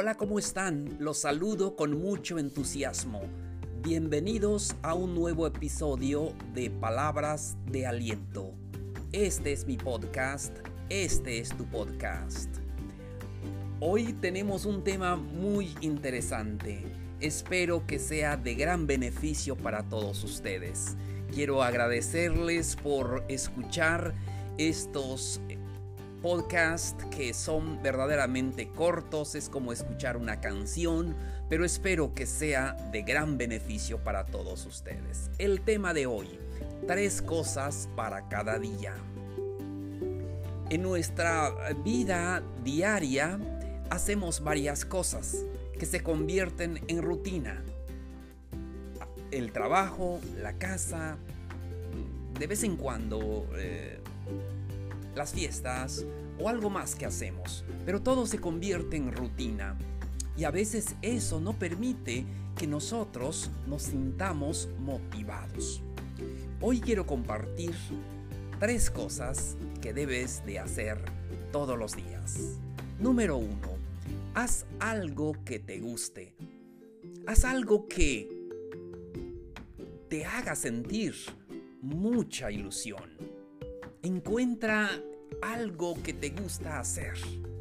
Hola, ¿cómo están? Los saludo con mucho entusiasmo. Bienvenidos a un nuevo episodio de Palabras de Aliento. Este es mi podcast, este es tu podcast. Hoy tenemos un tema muy interesante. Espero que sea de gran beneficio para todos ustedes. Quiero agradecerles por escuchar estos podcasts que son verdaderamente cortos, es como escuchar una canción, pero espero que sea de gran beneficio para todos ustedes. El tema de hoy, 3 cosas para cada día. En nuestra vida diaria hacemos varias cosas que se convierten en rutina. El trabajo, la casa, de vez en cuando las fiestas o algo más que hacemos, pero todo se convierte en rutina y a veces eso no permite que nosotros nos sintamos motivados. Hoy quiero compartir 3 cosas que debes de hacer todos los días. Número 1, haz algo que te guste. Haz algo que te haga sentir mucha ilusión. Encuentra algo que te gusta hacer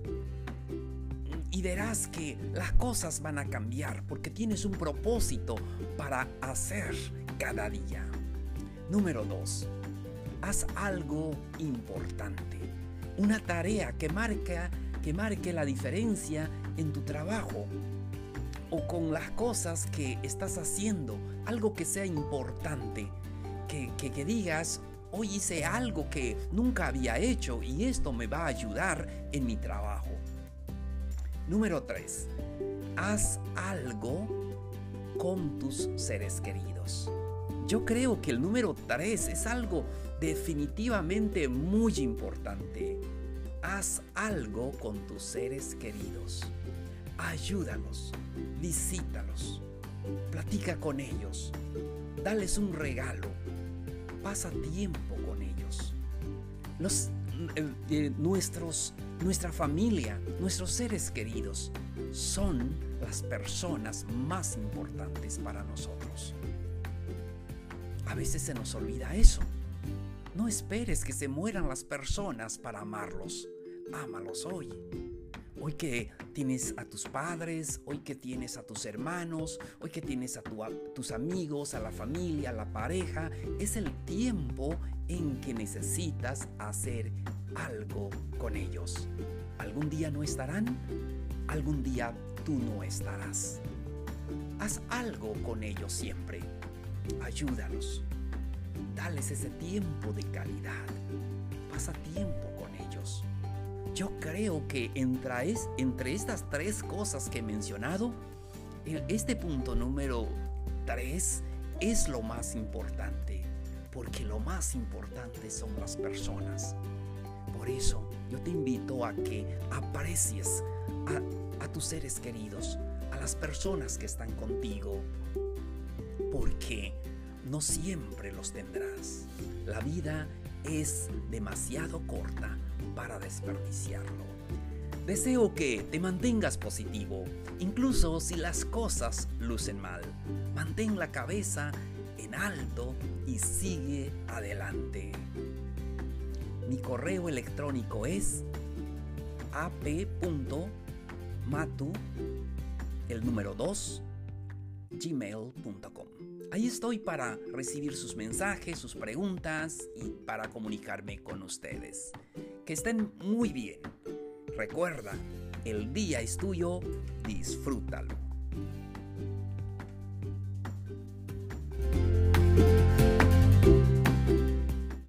y verás que las cosas van a cambiar porque tienes un propósito para hacer cada día. Número 2, haz algo importante, una tarea que marque la diferencia en tu trabajo o con las cosas que estás haciendo, algo que sea importante, que digas: hoy hice algo que nunca había hecho y esto me va a ayudar en mi trabajo. Número 3, haz algo con tus seres queridos. Yo creo que el número 3 es algo definitivamente muy importante. Haz algo con tus seres queridos. Ayúdalos, visítalos, platica con ellos, dales un regalo. Pasa tiempo con ellos. Nuestra familia, nuestros seres queridos son las personas más importantes para nosotros. A veces se nos olvida eso. No esperes que se mueran las personas para amarlos. Ámalos hoy. Hoy que tienes a tus padres, hoy que tienes a tus hermanos, hoy que tienes a tus amigos, a la familia, a la pareja, es el tiempo en que necesitas hacer algo con ellos. Algún día no estarán, algún día tú no estarás. Haz algo con ellos siempre. Ayúdalos. Dales ese tiempo de calidad. Pasa tiempo con ellos. Yo creo que entre estas 3 cosas que he mencionado, este punto número 3 es lo más importante, porque lo más importante son las personas. Por eso yo te invito a que aprecies a tus seres queridos, a las personas que están contigo, porque no siempre los tendrás. La vida es demasiado corta para desperdiciarlo. Deseo que te mantengas positivo, incluso si las cosas lucen mal. Mantén la cabeza en alto y sigue adelante. Mi correo electrónico es ap.matu2@gmail.com. Ahí estoy para recibir sus mensajes, sus preguntas y para comunicarme con ustedes. Que estén muy bien. Recuerda, el día es tuyo, disfrútalo.